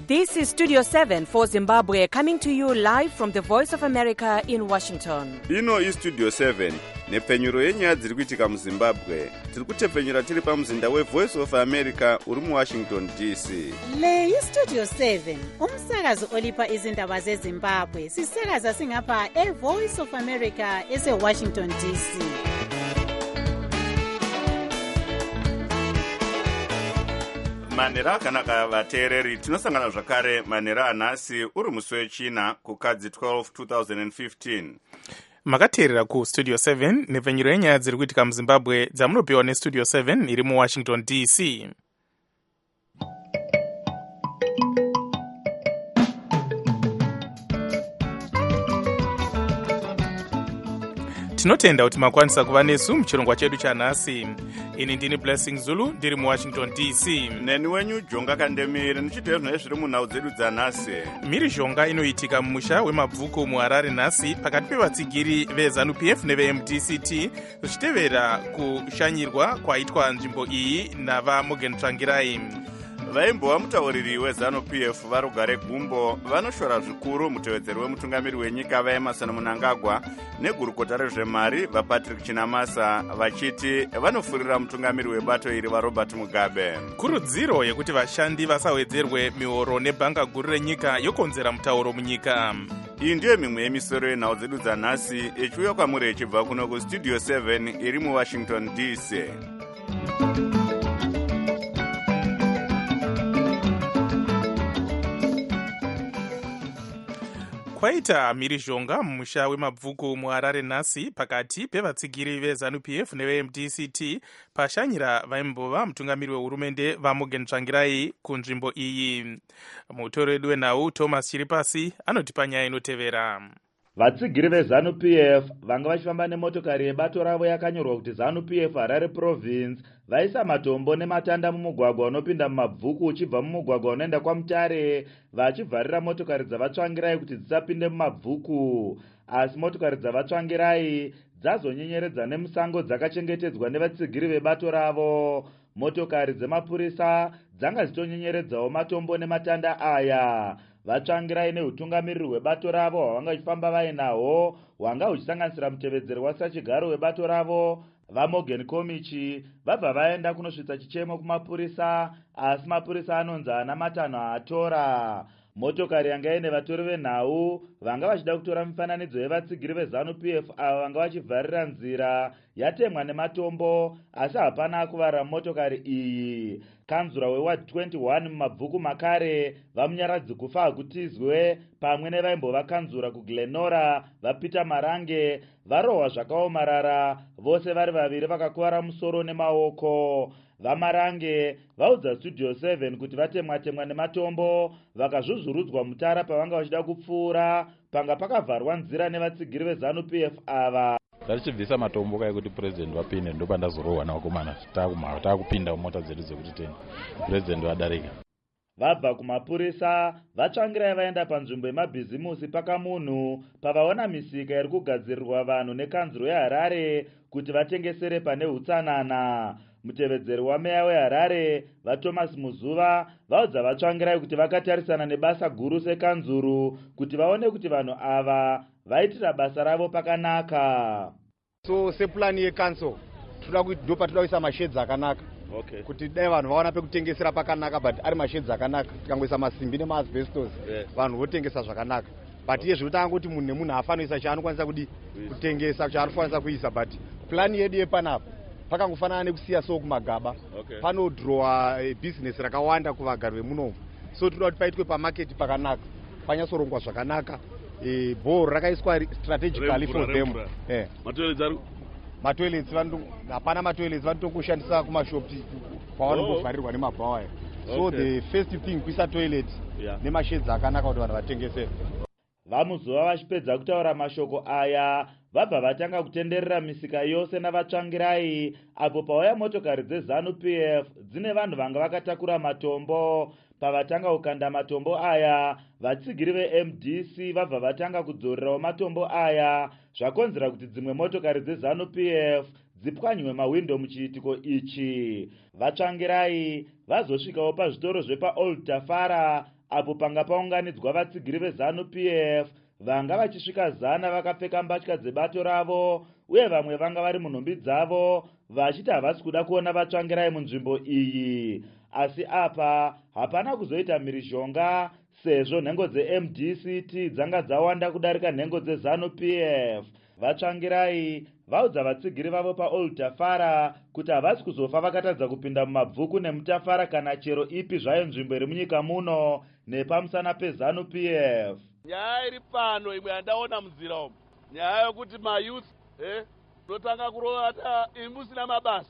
This is Studio 7 for Zimbabwe, coming to you live from the Voice of America in Washington. Ino iStudio 7 nepfenyuro yenyaya dziri kuitika muZimbabwe. Tiri kutepfenyura tiri pamuzinda weVoice of America uri muWashington DC. Le iStudio 7 umsakazo olipa izindaba zeZimbabwe. Sisakaza singapha eVoice of America eseWashington DC. Manera akanaka vateereri, tinosangana zvakare manera anhasi uri musi wechina kukadzi 12 2015. Makateerera kuStudio 7 nepfenyuro yenyaya dziri kuitika muZimbabwe dzamunopiwa neStudio 7 iri muWashington DC. Tinotenda kuti makwanisa kuva nesu muchirongwa chedu chanhasi. Ini ndini Blessing Zulu ndiri muWashington DC. Neni wenyu Jonga Kandemire nichiteera zvine zviri munhau dzedu dzanhasi. Mhirizhonga inoitika mumusha weMabvuku muHarare nhasi pakati pevatsigiri veZANU-PF neveMDCT zvichitevera kushanyirwa kwaitwa nzvimbo iyi navaMorgan Tsvangirai. Vaimbova mutauriri weZANU-PF varugare Gumbo vanoshora zvikuru mutevedzeri wemutungamiri wenyika vaEmerson Mnangagwa negurukota rezvemari vaPatrick Chinamasa vachiti vanofurira mutungamiri webato iri vaRobert Mugabe. Kurudziro yekuti vashandi vasawedzerwe mihoro nebhanga guru renyika yokonzera mutauro munyika. Iyi ndiyo mimwe yemisoro yenhau dzedu dzanhasi ichiuya kwamuri ichibva kuno kuStudio 7 iri muWashington DC. Kwaita mhirizhonga mumusha weMabvuku muHarare nhasi pakati pevatsigiri veZANU-PF neveMDCT pashanyira vaimbova mutungamiri wehurumende vaMorgan Tsvangirai kunzvimbo iyi. Mutori wedu wenhau Thomas Chiripasi anotipa nyaya inotevera. Vatsigiri veZANU-PF vanga vachifamba nemotokari yebato ravo yakanyorwa kuti ZANU-PF Harare Province vaisa matombo nematanda mumugwagwa unopinda muMabvuku uchibva mumugwagwa unoenda kwaMutare vachivharira motokari dzavaTsvangirai kuti dzisapinde muMabvuku. Asi motokari dzavaTsvangirai dzazonyenyeredza nemusango dzakachengetedzwa nevatsigiri vebato ravo. Motokari dzemapurisa dzanga dzitonyenyeredzawo matombo nematanda aya. VaTsvangirai neutungamiriri hwebato ravo hwavanga vachifamba vainahwo hwanga huchisanganisira mutevedzeri wasachigaro webato ravo vaMorgan Komichi vabva vaenda kunosvitsa chichemo kumapurisa, asi mapurisa anonzi haana matanho aatora. Motokari yanga ine vatori venhau vanga vachida kutora mifananidzo yevatsigiri veZANU-PF avo vanga vachivharira nzira yatemwa nematombo, asi hapana akuvarira motokari iyi. Kanzura weWard 21 muMabvuku Makare vamunyaradzi kufa hakutizwe pamwe nevaimbova kanzura kuGlenora vaPeter Marange varohwa zvakaomarara, vose vari vaviri vakakuvara musoro nemaoko. VaMarange vaudza Studio 7 kuti vatemwa nematombo vakazvuzvurudzwa mutara pavanga vachida kupfuura panga pakavharwa nzira nevatsigiri veZANU-PF ava. Tachibvisa matombo kai kuti president vapinde ndopandazorohwa navakomana taakupinda mumota dzedu dzekuti 10 president vadarika. Vabva kumapurisa vaTsvangirai vaenda panzvimbo yemabhizimusi pakamunhu pavaona misika iri kugadzirirwa vanhu nekanzuro yeHarare kuti vatengesere pane hutsanana. Mutevedzeri wameya weHarare vaThomas Muzuva vaudza vaTsvangirai kuti vakatarisana nebasa guru sekanzuru kuti vaone kuti vanhu ava vaitira basa ravo pakanaka. So seplan yeCouncil toda kuti ndopa toda kuisa mashedzi akanaka. Okay. Kuti dai vanhu vaona pekutengesera pakanaka but ari mashedzi akanaka. Tikangoisa masimbi nemaasbestos vanhu votengesa zvakanaka. But iye zvotanga kuti munhu nemunhu afanoisa chaanokwanisa kutengesa chaanokwanisa kuisa, but plan yedu yepanapa pakangofanana nekusiya so kumagaba. Okay. Panodrowa business rakawanda kuvagari vemunomu. So toda kuti paitwe pamarket pakanaka, panyasorongwa zvakanaka. Bhoro rakaiswa strategically for them. Matoilets hapana matoilets vanotongoshandisa kumashopi kwavanongovharirwa nemabhawa. So the first thing kuisa toilet nemashedzi akanaka kuti vanhu vatengesere. Vamuzuva vachipedza kutaura mashoko aya vabva vatanga kutenderera misika yose navaTsvangirai apo pauya motokari dzeZANU-PF dzine vanhu vanga vakatakura matombo. Pavatanga kukanda matombo aya vatsigiri veMDC vabva vatanga kudzorerawo matombo aya zvakonzera kuti dzimwe motokari dzeZANU-PF dzipwanywe mawindo muchiitiko ichi. VaTsvangirai vazosvikawo pazvitoro zvepaOld Tafara apo panga paunganidzwa vatsigiri veZANU-PF vanga vachisvika 100 vakapfeka mbatya dzebato ravo uye vamwe vanga vari munhumbi dzavo vachiti havasi kuda kuona vatsvangirai munzvimbo iyi. Asi apa hapana kuzoita mhirizhonga sezvo nhengo dzeMDCT dzanga dzawanda kudarika nhengo dzeZANU-PF. Vatsvangirai vaudza vatsigiri vavo paOld Tafara kuti havasi kuzofa vakatadza kupinda mumabvuku nemutafara kana chero ipi zvayo nzvimbo iri munyika muno nepamusana peZANU-PF. Nyaya iri pano imwe yandaona munzira umu, nyaya yokuti mayouth unotanga kurovata imi musina mabasa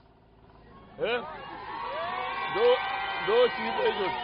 ndo chiripo ichocho.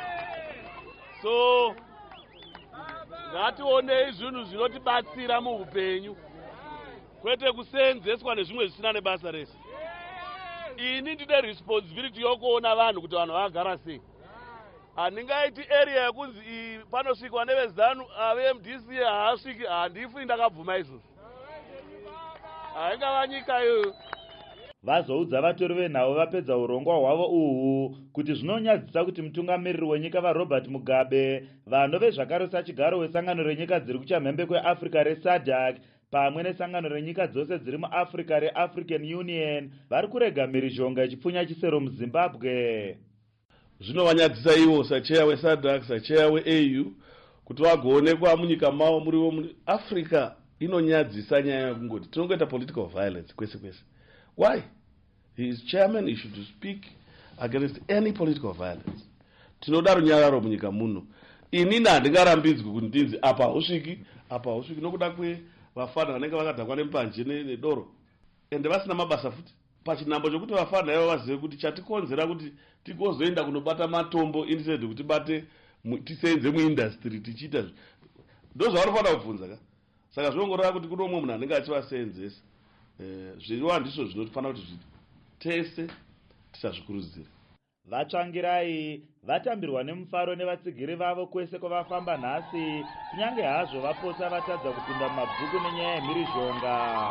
So ngationei zvinhu zvinotibatsira muupenyu kwete kuseenzeswa nezvimwe zvisina nebasa rese. Ini ndine responsibility yokuona vanhu kuti vanhu vagara sei. Handingaiti area yekunzi panosvikwa nevezanu aveMDC haasviki, handifi ndakabvuma izvozvo. Haingava nyika iyoyo. Vazoudza vatori venhau vapedza urongwa hwavo uhu kuti zvinonyadzisa kuti mutungamiriri wenyika vaRobert Mugabe, vanove zvakare sachigaro wesangano renyika dziri kuchamhembe kweAfrica reSADC pamwe nesangano renyika dzose dziri muAfrica reAfrican Union vari kurega mhirizhonga ichipfunya chisero muZimbabwe. Zvinovanyadzisa ivo sacheya weSADC, sacheya weAU kuti vagoonekwa munyika mavo muriwo Africa. Inonyadzisa nyaya yekungoti tinongoita political violence kwese kwese. Why? He is chairman, he should speak against any political violence. Tinoda runyararo munyika muno. Inini handingarambidzwi kuti ndinzi apa hausviki nokuda kwevafana vanenge vakadhakwa nempanje nedoro ende vasina mabasa futi. Pachinambo chokuti vafana ivo vazive kuti chatikonzera kuti tikozoenda kunobata matombo instead kuti bate tisenze muindustry tichiita ndozvavanofanira kubvunza ka. Saka zvinongoreva kuti kuno umwe munhu anenge achivaseenzesa. Zviriwa ndizvo zvinofanira kuti tese tisazvikurudzire. Vatsvangirai vatambirwa nemufaro nevatsigiri vavo kwese kwavafamba nhasi, kunyange hazvo vapotsa vatadza kupinda mumabvuku nenyaya yemhirizhonga.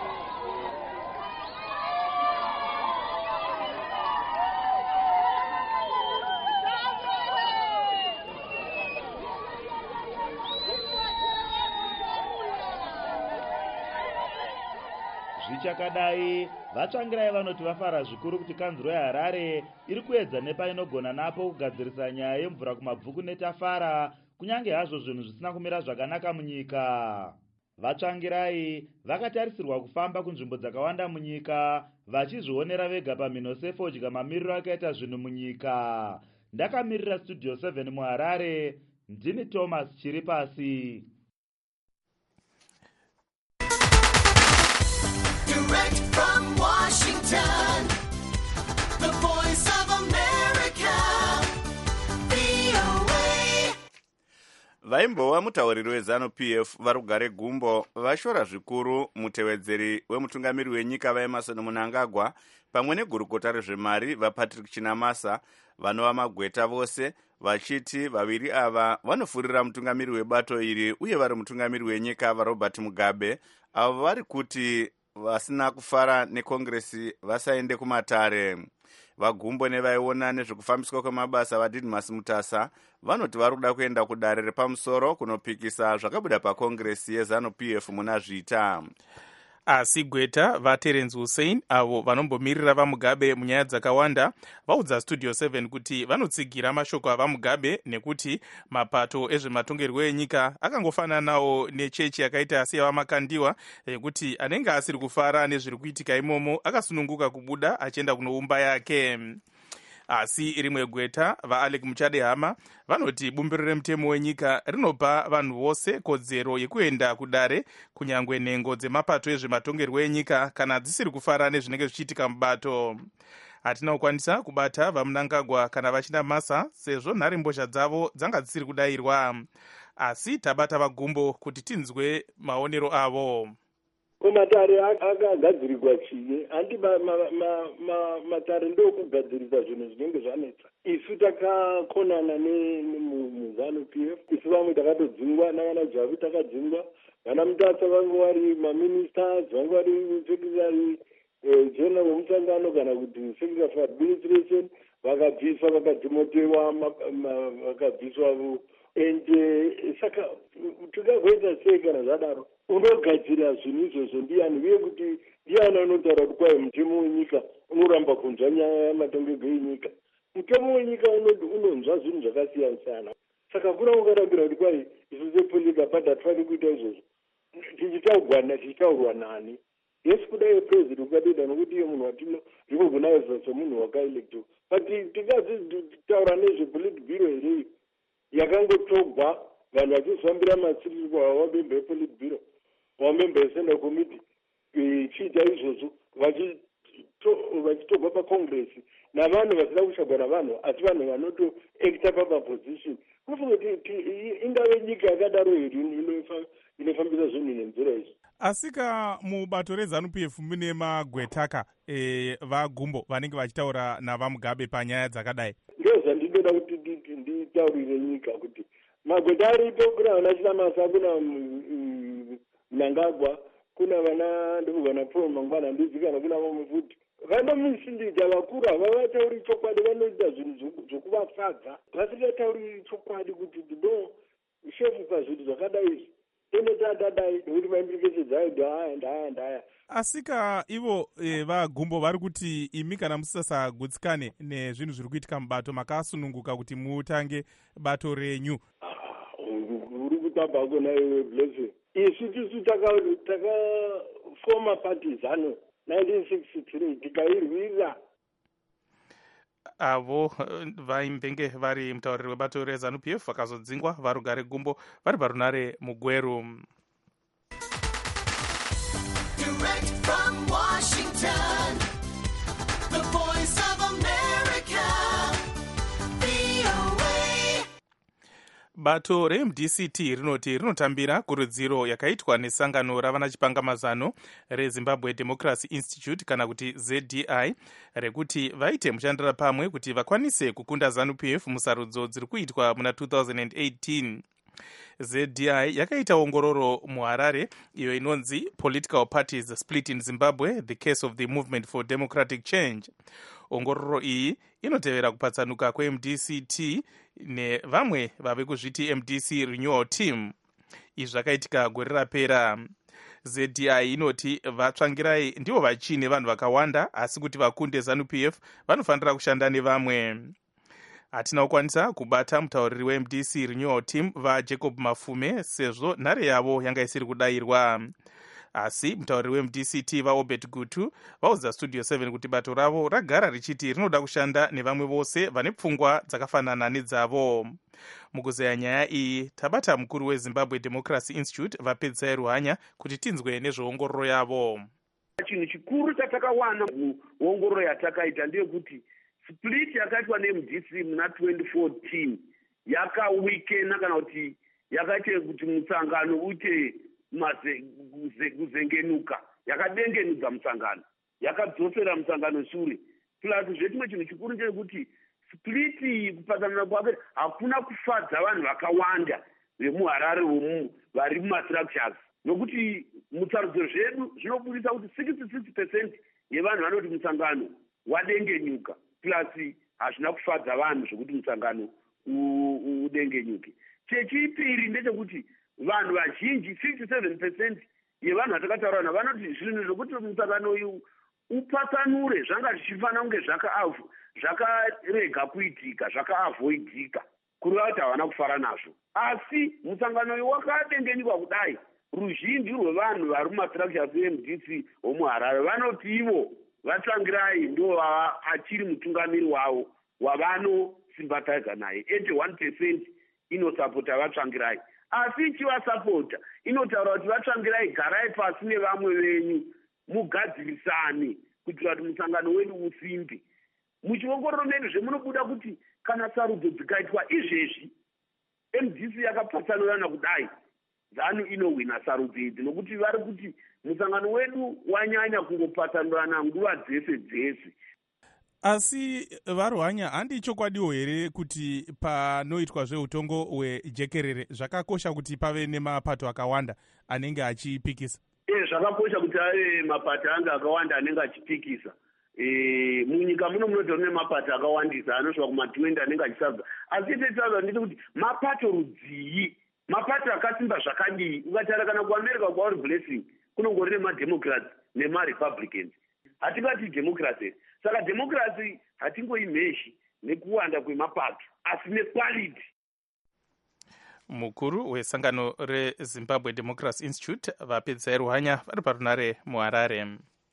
Zvichakadai, vatsvangirai vanoti vafara zvikuru kuti kanzuro yeHarare iri kuedza nepainogona napo kugadzirisa nyaya yemvura kumabvuku neTafara, kunyange hazvo zvinhu zvisina kumira zvakanaka munyika. Vatsvangirai vakatarisirwa kufamba kunzvimbo dzakawanda munyika vachizvionera vega pamhino sefodya mamiriro akaita zvinhu munyika. Ndakamirira Studio 7 muHarare, ndini Thomas Chiripasi. Direct from Washington, the voice of America, VOA. Vaimbova mutauriri weZANU-PF varugare gumbo vashora zvikuru mutevedzeri wemutungamiri wenyika vaEmmerson Mnangagwa pamwe negurukota rezvemari vaPatrick Chinamasa vanova magweta vose vachiti vaviri ava vanofurira mutungamiri webato iri uye vari mutungamiri wenyika vaRobert Mugabe avo vari kuti vasina kufara nekongresi vasaende kumatare. Vagumbo nevaiona nezvekufambiswa kwemabasa vaDidmus Mutasa vanoti vari kuda kuenda kudare repamusoro kunopikisa zvakabuda pakongresi yeZANU-PF muna Zvita. Asi gweta vaTerence Hussein avo vanombomirira vaMugabe munyaya dzakawanda vaudza Studio 7 kuti vanotsigira mashoko avaMugabe nekuti mapato ezvematongerwo enyika akangofananawo nechechi yakaita seyavamakandiwa yekuti anenge asiri kufara nezviri kuitika imomo akasununguka kubuda achienda kunoumba yake. Asi rimwe gweta vaAlec Muchadehama vanoti bumbiro remutemo wenyika rinopa vanhu vose kodzero yekuenda kudare kunyangwe nhengo dzemapato ezvematongerwo enyika kana dzisiri kufara nezvinenge zvichiitika mubato. Hatina kukwanisa kubata vaMnangagwa kana vaChinamasa sezvo nharembozha dzavo dzanga dzisiri kudayirwa, asi tabata vagumbo kuti tinzwe maonero avo. Matare akagadzirirwa chii? Handi matare ndokugadzirisa zvinhu zvinenge zvanetsa. Isu takakonana nemuZANU-PF, isu vamwe takatodzingwa navana Javi takadzingwa, vana Mutasa vange vari maministers, vange vari secretary general wemusangano kana kuti secretary for administration, vakabviswa vakadhimotewa vakabviswa ende saka tingagoita sei kana zvadaro unogadzira zvinhu izvozvo ndiani uye kuti ndiani anotaura kuti kwai mutemo wenyika unoramba kunzwa nyaya yamatongego enyika mutemo wenyika unonzwa zvinhu zvakasiyana siyana saka kuna ungarambira kuti kwai isu sepolitika pati hatifaniri kuita izvozvo tichitaurwa nani yesi kudai president ukadeda nokuti iye munhu watinoricognaiza semunhu wakaelectiwa but tikazitaura nezvepolitbiro here yakangotogwa vanhu vachizvambira matsirirwo wamembe epolitbiro wamembe esenda committee ichiita izvozvo vachitogwa pacongress navanhu vasina kushagwa navanhu asi vanhu vanotoacta pamaposition kufunga kuti indave nyika yakadaro here inofambisa zvinhu nenzira izvi asika mubato reZANU-PF mune magwetaka vagumbo vanenge vachitaura navamugabe panyaya dzakadai ndozvandinoda kuti nditaurire nyika kuti magweta aripo kuna vana Chinamasa kuna Mnangagwa kuna vana ndovana Paul Mangwana ndizikana kuna vamwe futi vanomisindidza vakuru havavatauri chokwadi vanoita zvinhu zvokuvafadza vasingatauri chokwadi kuti ndo shefu pazvinhu zvakadai izvi enotadadai nekuti maimplications dzayo ndaya asika ivo vagumbo vari kuti imi kana musisasagutsikane nezvinhu zviri kuitika mubato makasununguka kuti mutange bato renyu uri kutamba kona iwe blessing isu tisu takafoma party ZANU 1963 tikairwira avo vaimbenge vari mutauriri webato reZANU-PF vakazodzingwa varugare gumbo vari parunare mugweru. Direct from Washington, the voice of America, VOA. Bato reMDCT rinoti rinotambira kurudziro yakaitwa nesangano ravana chipangamazano reZimbabwe Democracy Institute kana kuti ZDI rekuti vaite mushandira pamwe kuti vakwanise kukunda ZANU-PF musarudzo dziri kuitwa muna 2018. ZDI yakaita ongororo muHarare iyo inonzi Political Parties Split in Zimbabwe, the Case of the Movement for Democratic Change. Ongororo iyi inotevera kupatsanuka kweMDCT nevamwe vave kuzviti MDC Renewal Team. Izvi zvakaitika gore rapera. ZDI inoti vatsvangirai ndivo vachine vanhu vakawanda asi kuti vakunde ZANU-PF vanofanira kushanda nevamwe. Hatina kukwanisa kubata mutauriri weMDC Renewal Team vaJacob Mafume sezvo nhare yavo yanga isiri kudayirwa. Asi mutauriri weMDCT vaObert Gutu vaudza Studio 7 kuti bato ravo ragara richiti rinoda kushanda nevamwe vose vane pfungwa dzakafanana nedzavo. Mukuzeya nyaya iyi tabata mukuru weZimbabwe Democracy Institute vapedzai Ruhanya kuti tinzwe nezveongororo yavo. Chinhu chikuru chatakawana muongororo yatakaita ndeyekuti split yakaitwa neMDC muna 2014 yakawikena kana kuti yakaita kuti mutsangano uite kuzengenuka, yakadengenudza mutsangano, yakadzosera mutsangano shure. Plus zvechimwe chinhu chikuru ndechekuti split kupatsanana kwake hakuna kufadza vanhu vakawanda vemuHarare vari mumastructures, nokuti mutsarudzo zvedu zvinobudisa kuti 66% yevanhu vanoti mutsangano wadengenyuka, plus hazvina kufadza vanhu zvokuti mutsangano udengenyuke. Chechipiri ndechekuti vanhu vazhinji 57% yevanhu vatakataura navo vanoti zvinhu zvokuti mutsangano uyu upatsanure zvanga zvichifanira kunge zvakarega kuitika, zvakaavoidika, kureva kuti havana kufara nazvo. Asi mutsangano uyu wakadengenyuka kudai, ruzhinji rwevanhu vari mumastructures eMDC womuHarare vanoti ivo vatsangirai ndo achiri mutungamiri wavo wavanosympathiza naye. 81% inosapota vatsvangirai. Asi ichivasapota inotaura kuti vatsvangirai, garai pasi nevamwe venyu mugadzirisane kuitira kuti mutsangano wedu usimbe. Muchiongororo medu zvemunobuda kuti kana sarudzo dzikaitwa izvezvi MDC yakapatsanurana kudai, ZANU inowina sarudzo idzi, nokuti vari kuti mutsangano wedu wanyanya kungopatsanurana nguva dzese dzese. Asi varuhanya, handi chokwadiwo here kuti panoitwa zveutongo hwejekerere zvakakosha kuti pave nemapato akawanda anenge achipikisa? Zvakakosha kuti ave mapato anga akawanda anenge achipikisa, munyika muno munotori nemapato akawandisa anosvika kuma20 anenge achisarudza. Asi itetsaza nditi kuti mapato rudzii, mapato akasimba zvakadii. Ukataura kana kuamerica kwauri blessing kunongori nemademocrats nemarepublicans. Hatingati democracy. Saka democracy hatingoimheshi nekuwanda kwemapato asi nequality. Mukuru wesangano reZimbabwe Democracy Institute vapedzai ruhanya vari parunare muHarare.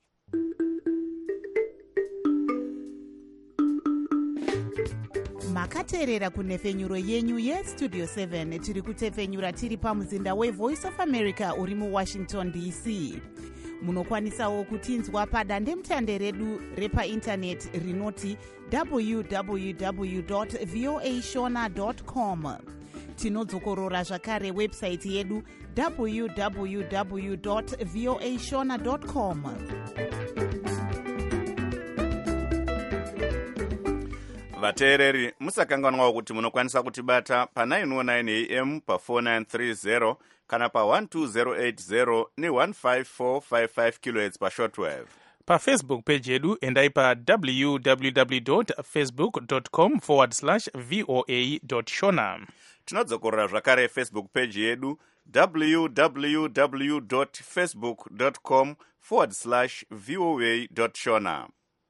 Makateerera kunhefenyuro yenyu yestudio 7 tiri kutefenyura tiri pamuzinda weVoice of America uri muWashington DC. Munokwanisawo kutinzwa padandemutande redu repaintaneti rinoti www.voashona.com. Tinodzokorora zvakare website yedu www.voashona.com. vateereri musakanganwawo kuti munokwanisa kutibata pa909 AM pa4930 kana pa12080 ne15455 kHz pashortwave. PaFacebook page yedu endai pa www.facebook.com/voa.shona. Tinodzokorera zvakare Facebook page yedu www.facebook.com/voa.shona.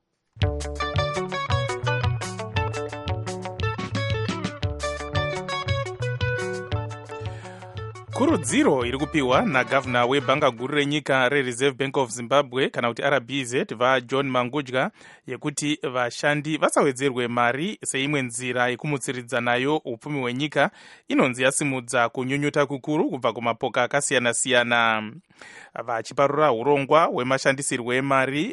Kurudziro iri kupiwa nagavana webhanga guru renyika reReserve Bank of Zimbabwe kana kuti RBZ vaJohn Mangudya yekuti vashandi vasawedzerwe mari seimwe nzira yekumutsiridza nayo upfumi hwenyika inonzi yasimudza kunyunyuta kukuru kubva kumapoka akasiyana-siyana. Vachiparura urongwa hwemashandisirwo emari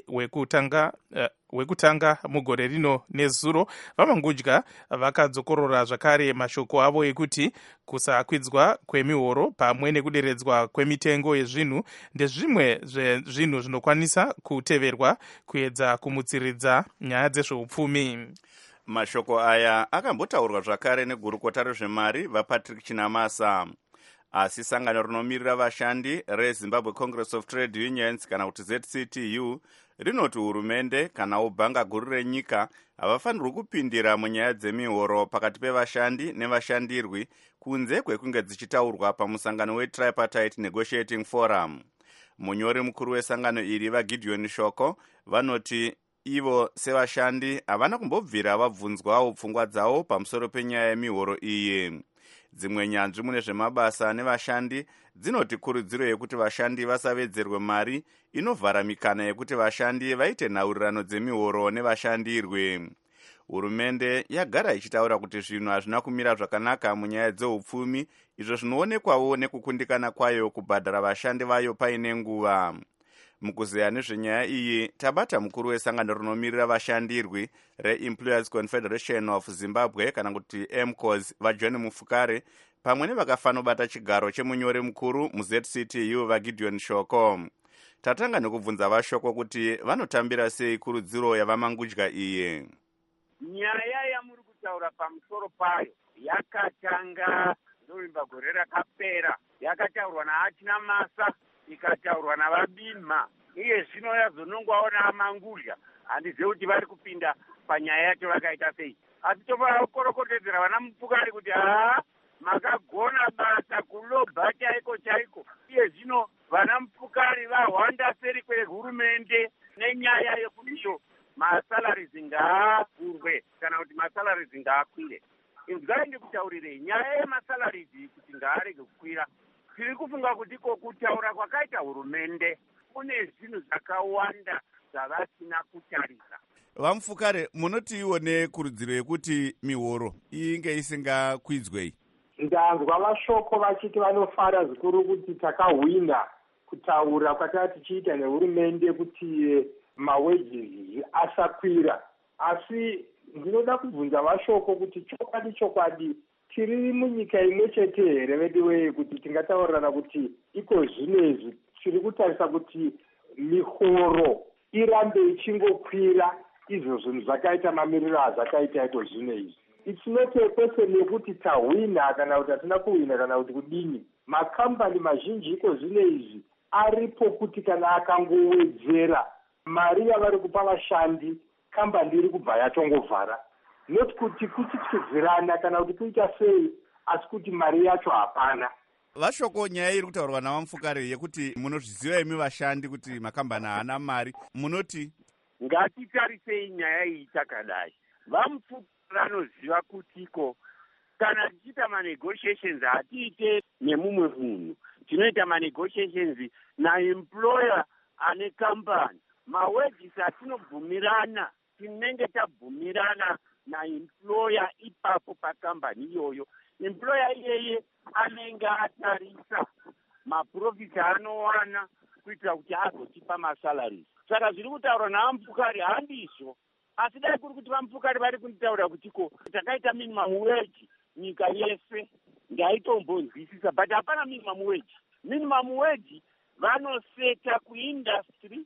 wekutanga mugore rino nezuro, vaMangudya vakadzokorora zvakare mashoko avo ekuti kusakwidzwa kwemihoro pamwe nekuderedzwa kwemitengo yezvinhu ndezvimwe zvezvinhu zvinokwanisa kuteverwa kuedza kumutsiridza nyaya dzezveupfumi. Mashoko aya akambotaurwa zvakare negurukota rezvemari vaPatrick Chinamasa. Asi sangano rinomirira vashandi reZimbabwe Congress of Trade Unions kana kuti ZCTU rinoti hurumende kana ubhanga guru renyika havafanirwi kupindira munyaya dzemihoro pakati pevashandi nevashandirwi kunze kwekunge dzichitaurwa pamusangano weTripartite Negotiating Forum. Munyori mukuru wesangano iri vaGideon Shoko vanoti ivo sevashandi havana kumbobvira vabvunzwawo pfungwa dzavo pamusoro penyaya yemihoro iyi. Dzimwe nyanzvi mune zvemabasa nevashandi dzinoti kurudziro yekuti vashandi vasavedzerwe mari inovhara mikana yekuti vashandi vaite nhaurirano dzemihoro nevashandirwe. Hurumende yagara ichitaura kuti zvinhu hazvina kumira zvakanaka munyaya dzeupfumi, izvo zvinoonekwawo nekukundikana kwayo kubhadhara vashandi vayo paine nguva. Mukuzeya nezvenyaya iyi tabata mukuru wesangano rinomirira vashandirwi reEmployers Confederation of Zimbabwe kana kuti MCOS vaJohn Mufukare pamwe nevakafanobata chigaro chemunyori mukuru muZCTU vaGideon Shoko. Tatanga nekubvunza vashoko kuti vanotambira sei kurudziro yavaMangudya iyi. Nyaya yamuri kutaura pamusoro payo yakatanga November gore rakapera, yakataurwa naChinamasa, ikataurwa navaBinma, iye zvino yazonongwawo naMangudya. Handizivi kuti vari kupinda panyaya yacho vakaita sei. Asi tovakorokotedzera vana Mupfukari kuti makagona basa kulobha chaiko. Iye zvino vana Mupfukari vahwanda seri kwehurumende nenyaya yekutiyo masalarizi ngaavhurwe kana kuti masalarizi ngaakwire. Inzwai ndikutaurire nyaya yemasalarizi kuti ngaarege kukwira. Tiri kufunga kuti kutaura kwakaita hurumende kune zvinhu zvakawanda zvavasina kutarisa. VaMufukare, munoti ione kurudziro yekuti mihoro inge isingakwidzwei? Ndanzwa mashoko vachiti vanofara zvikuru kuti takahwina kutaura kwatanga tichiita nehurumende kuti mawages asakwira. Asi ndinoda kubvunza vashoko kuti chokwadi tiri munyika imwe chete here vediwei kuti tingataurirana kuti iko zvinezvi tiri kutarisa kuti mihoro irambe ichingokwira izvo zvinhu zvakaita mamiriro azvakaita iko zvinezvi. It's not a question yekuti tahwina kana kuti hatina kuhwina kana kuti kudini. Makambani mazhinji iko zvinezvi aripo kuti kana akangowedzera mari yavari kupa vashandi kambani iri kubva yatongovhara, not kuti kutyityidzirana kana kuti kuita sei, asi kuti mari yacho hapana. Vashoko, nyaya iri kutaurwa naVamfukare yekuti munozviziva imi vashandi kuti makambani haana mari, munoti ngatitarisei nyaya iyi takadai. Vamfukare vanoziva kutiko kana tichiita manegotiations hatiite nemumwe munhu, tinoita manegotiations naemployer ane kambani. Mawages atinobvumirana tinenge tabvumirana naemployer ipapo pakambani iyoyo. Employer iyeye anenge atarisa maprofits anowana kuitira kuti agotipa masalaries. Saka zviri kutaurwa naVamfukare handizvo, asi dai kuri kuti Vamfukare vari kunditaura kutiko takaita minimum wage nyika yese ndaitombonzwisisa, but hapana minimum wage. Minimum wage vanoseta kuindustry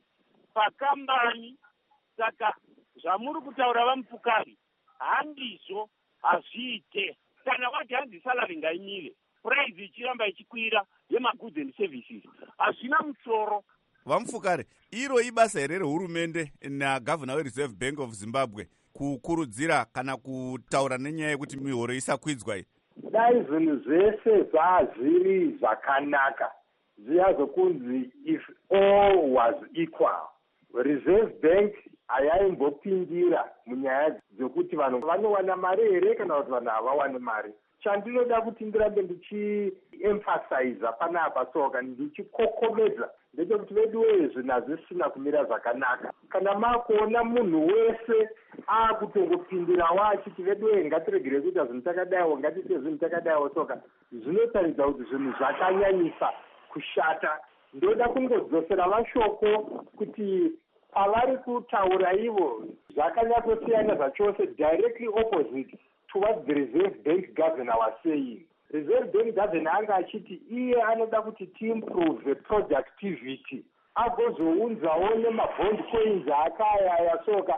pakambani. Saka zvamuri kutaura Vamfukare handizvo, hazviite. Kana wati hanzi salary ngaimire, price ichiramba ichikwira yemagoods and services, hazvina mutsoro. Vamfukare, iro ibasa here rehurumende naGavana weReserve Bank of Zimbabwe kukurudzira kana kutaura nenyaya yekuti mihoro isakwidzwa iyi? Dai zvinhu zvese zvazviri zvakanaka, zviya zvokunzi if all was equal, Reserve Bank hayaimbopindira munyaya dzokuti vanhu vanowana mari here kana kuti vanhu havawani mari. Chandinoda kuti ndirambe ndichiemphasiza panapa soka ndichikokomedza ndechekuti vedu wezvi nazvisina kumira zvakanaka. Kana makuona munhu wese akutongopindirawo achiti vedu wezvi ngatiregere kuita zvinhu takadaiwo, ngatiite zvinhu takadaiwo, soka zvinotaridza kuti zvinhu zvakanyanyisa kushata. Ndoda kungodzosera vashoko kuti pavari kutaura ivo zvakanyatsosiyana zvachose, directly opposite to what the Reserve Bank governor was saying. Reserve Bank governor anga achiti iye anoda kuti tiimprove the productivity, agozounzawo nemabond coins akayaya, soka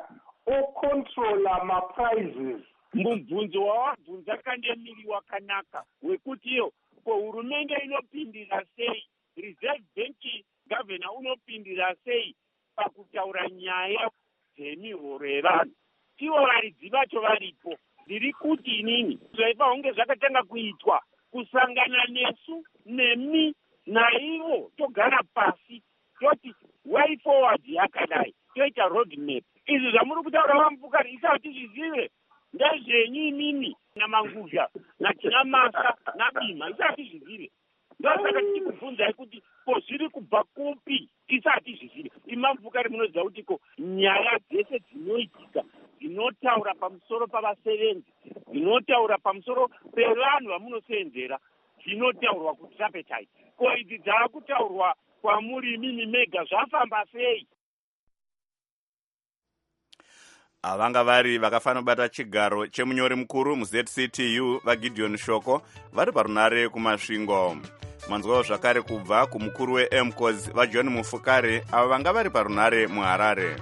ocontrola maprizes. Mubvunzo wawabvunza kandemiri wakanaka wekutiyo ko hurumende inopindira sei, Reserve Bank governor unopindira sei pakutaura nyaya dzemihoro yevanhu. Ivo varidzi vacho varipo. Ndiri kuti inini zvaifa hunge zvakatanga kuitwa kusangana nesu nemi naivo togara pasi toti way forward yakadai toita road map. Izvi zvamuri kutaura Vamfukare isati zvizive ndezvenyu imimi namanguvya nachinamasa nabima isati zvizive. Ndosaka tichikubvunzai kuti ko zviri kubva kupi isati zvizive. Vamfukare munoziva kuti ko nyaya dzese dzinoitika dzinotaura pamusoro pavasevenzi, dzinotaura pamusoro pevanhu vamunosenzera, dzinotaurwa kuti appetite. Ko idzi dzaakutaurwa kwamuri imimi mega zvafamba sei? Avanga vari vakafanira kubata chigaro chemunyori mukuru muZCTU vaGideon Shoko vari parunare kumasvingo. Manzwawo zvakare kubva kumukuru weMCOS vaJohn Mufukare ava vanga vari parunare muHarare.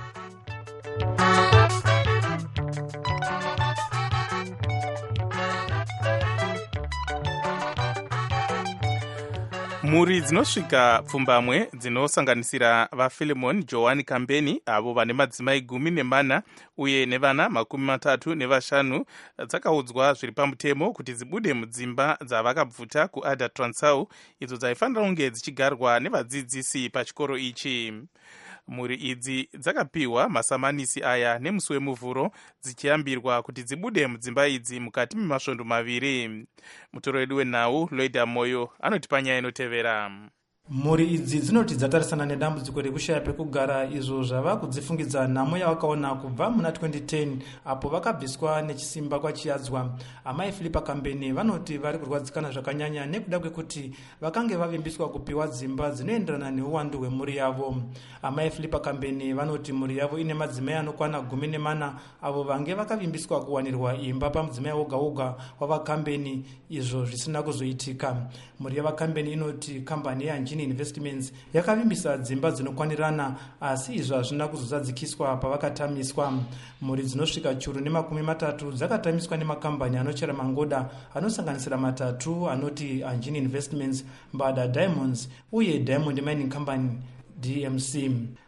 Mhuri dzinosvika pfumbamwe dzinosanganisira vaFilimon Joan Kambeni avo vane madzimai 14 uye nevana 35 dzakaudzwa zviri pamutemo kuti dzibude mudzimba dzavakabvuta kuAdha Transau idzo dzaifanira kunge dzichigarwa nevadzidzisi pachikoro ichi. Mhuri idzi dzakapiwa masamanisi aya nemusi wemuvhuro dzichiyambirwa kuti dzibude mudzimba idzi mukati memasvondo 2. Mutoro wedu wenhau Loida Moyo anotipa nyaya inotevera. Mhuri idzi dzinoti dzatarisana nedambudziko rekushaya pekugara izvo zvava kudzifungidza nhamo yavakaona kubva muna 2010 apo vakabviswa nechisimba kwachiyadzwa. Amai Philippa Kambeni vanoti vari kurwadzikana zvakanyanya nekuda kwekuti vakange vavimbiswa kupiwa dzimba dzinoenderana neuwandu hwemhuri yavo. Amai Philippa Kambeni vanoti mhuri yavo ine madzimai anokwana 14 avo vange vakavimbiswa kuwanirwa imba pamudzimai woga woga wavaKambeni, izvo zvisina kuzoitika. Mhuri yavaKambeni inoti kambani yeAnjini Investments yakavimbisa dzimba dzinokwanirana, asi izvo hazvina kuzozadzikiswa pavakatamiswa. Mhuri dzinosvika churu ne30 dzakatamiswa nemakambani anochera mangoda anosanganisira matatu anoti Anjini Investments, Mbada Diamonds uye Diamond Mining Company DMC.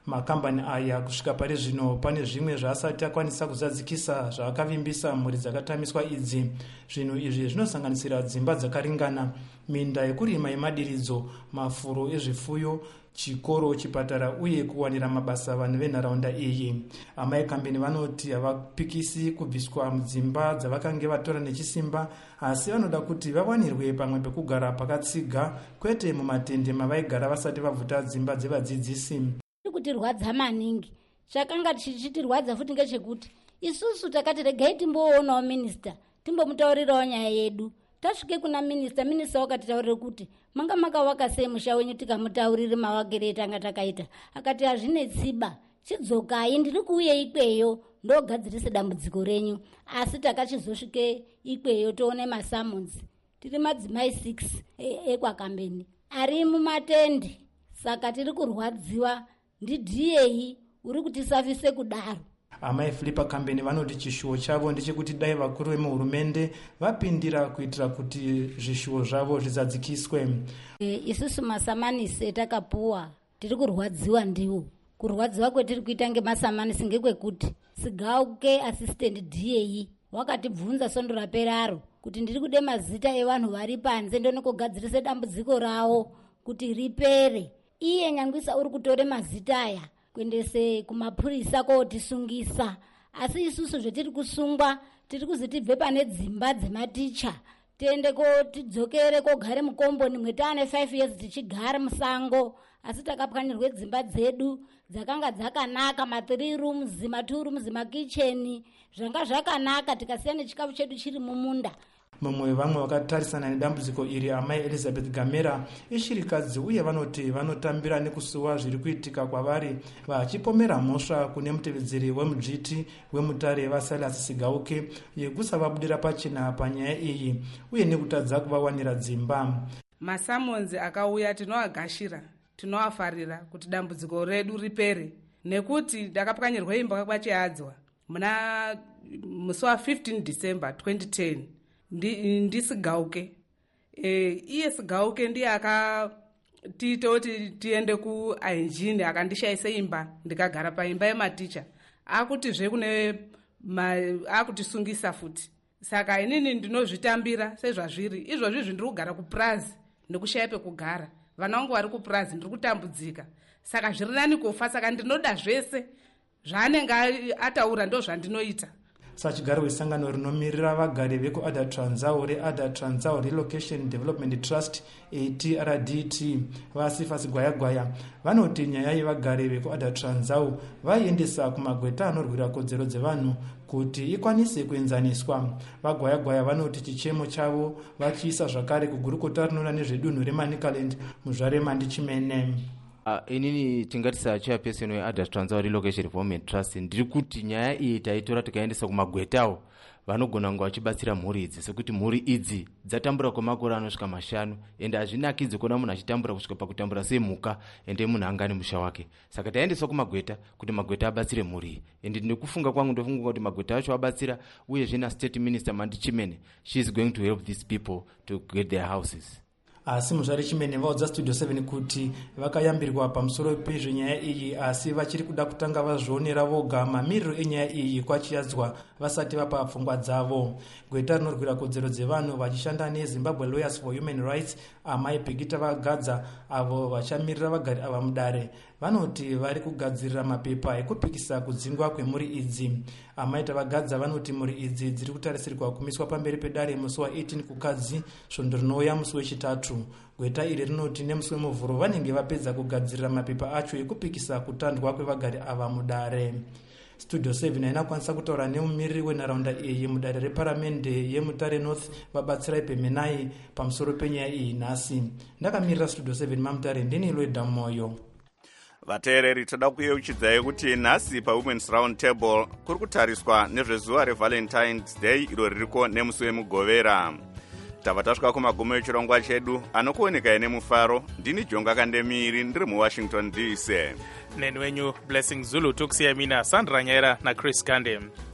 makambani aya kusvika pari zvino pane zvimwe zvaasati akwanisa kuzadzikisa zvaakavimbisa mhuri dzakatamiswa idzi. Zvinhu izvi zvinosanganisira dzimba dzakaringana, minda yekurima yemadiridzo, mafuro ezvifuyo, chikoro, chipatara uye kuwanira mabasa vanhu venharaunda iyi. Amai Kambeni vanoti havapikisi kubviswa mudzimba dzavakange vatora nechisimba, asi vanoda kuti vawanirwe pamwe pekugara pakatsiga, kwete mumatende mavaigara vasati vabvuta dzimba dzevadzidzisi. Kutirwadza maningi. Chakanga chichitirwadza futi ngechekuti isusu takati regai timboonawo minista, timbomutaurirawo nyaya yedu. Tasvike kuna minista wakatitaurira kuti manga makawaka sei musha wenyu, tikamutaurire mavakire tanga takaita. Akati hazvine tsiba, chidzokai, ndiri kuuye ikweyo ndogadzirise dambudziko renyu. Asi takachizosvike ikweyo toone masamonzi. Tiri madzimai 6 ekwaKambeni ari mumatende, saka tiri kurwadziwa ndidhiyeyi uri kutisafise kudaro. Amai Philippa Kambeni vanoti chishuwo chavo ndechekuti dai vakuru vemuhurumende vapindira kuitira kuti zvishuwo zvavo zvizadzikiswe. Isusu masamanisi etakapuwa tiri kurwadziwa ndiwo. Kurwadziwa kwetiri kuita ngemasamanisi ngekwekuti Sigauke assistant DA wakatibvunza sondo raperaro kuti ndiri kude mazita evanhu vari panze ndonokugadzirisa dambudziko rawo kuti ripere. Iye Nyangwisa uri kutore mazita aya kuendese kumapurisa kotisungisa, asi isusu zvetiri kusungwa tiri kuzi tibve pane dzimba dzematicha tiende kotidzokere kogare mukomboni mwetane 5 years tichigara musango, asi takapwanyirwe dzimba dzedu dzakanga dzakanaka, ma3 rooms, ma2 rooms, makicheni zvanga zvakanaka, tikasiya nechikafu chedu chiri mumunda. Mumwe wevamwe vakatarisana nedambudziko iri amai Elizabeth Gamera ishirikadzi uye vanoti vanotambira nekusuwa zviri kuitika kwavari, vachipomera mhosva kune mutevedzeri wemujiti wemutare vaSilas Sigauke yekusavabudira pachena panyaya iyi uye nekutadza kuvawanira dzimba. Masamonzi akauya tinoagashira, tinoafarira kuti dambudziko redu ripere, nekuti ndakapwanyirwa imba kwachiadzwa muna musi wa15 December 2010 ndiSigauke. Iye Sigauke ndiye akatiita kuti tiende kuainjini, akandishaise imba ndikagara paimba yematicha, akutizve kune akutisungisa futi. Saka inini ndinozvitambira sezvazviri izvozvi ndiri kugara kuprazi nekushaya pekugara, vana vangu vari kuprazi ndiri kutambudzika, saka zviri nani kufa, saka ndinoda zvese zvaanenge ataura ndo zvandinoita. Sachigaro wesangano rinomirira vagari vekuAdha Transao reAdha Transao Relocation Development Trust ATRDT vaSifas Gwayagwaya vanoti nyaya yevagari vekuAdha Transao vaiendesa kumagweta anorwira kodzero dzevanhu kuti ikwanise kuenzaniswa. VaGwayagwaya vanoti chichemo chavo vachiisa zvakare kugurukota rinoona nezvedunhu reManicaland muzvare Mandichimene. Inini tingatisa chairperson weAdha Transao Relocation Development Trust ndiri kuti nyaya iyi taitora tikaendesa kumagwetawo vanogona kunge vachibatsira mhuri idzi, sekuti mhuri idzi dzatambura kwemakore anosvika 5 ende hazvinakidzi kuona munhu achitambura kusvika pakutambura semhuka ende munhu angani musha wake. Saka taendeswa kumagweta kuti magweta abatsire mhuri iyi, ende nekufunga kwangu ndofunga kuti magweta acho abatsira, uye zvina State Minister Mandichimene, she is going to help these people to get their houses. Asi muzvare Chimene vaudza Studio 7 kuti vakayambirwa pamusoro pezvenyaya iyi, asi vachiri kuda kutanga vazvionera voga mamiriro enyaya iyi kwachiadzwa vasati vapa pfungwa dzavo. Gweta rinorwira kodzero dzevanhu vachishanda neZimbabwe Lawyers for Human Rights amai Bhekita Vagadza avo vachamirira vagari ava mudare vanoti vari kugadzirira mapepa ekupikisa kudzingwa kwemhuri idzi. Amai Vagadza vanoti mhuri idzi dziri kutarisirwa kumiswa pamberi pedare musi wa18 kukadzi svondo rinouya musi wechitatu. Gweta iri rinoti nemusi wemuvhuro vanenge vapedza kugadzirira mapepa acho ekupikisa kutandwa kwevagari ava mudare. Studio 7 inakwanisa kutaura nemumiriri wenharaunda iyi mudare reparamende yeMutare North Vabatsirai Pemenai pamusoro penyaya iyi nhasi. Ndakamirira Studio 7 maMutare ndini Loida Moyo. Vateereri toda kuyeuchidzai kuti nhasi paWomen's Round Table kuri kutariswa nezvezuva reValentine's Day iro ririko nemusi wemugovera. Tava tasvika kumagumo echirongwa chedu, anokuonekai nemufaro. Ndini Jonga Kandemiri ndiri muWashington DC. Neni wenyu Blessing Zulu, tokusiyai mina Sandra Nyera naChris Kandem.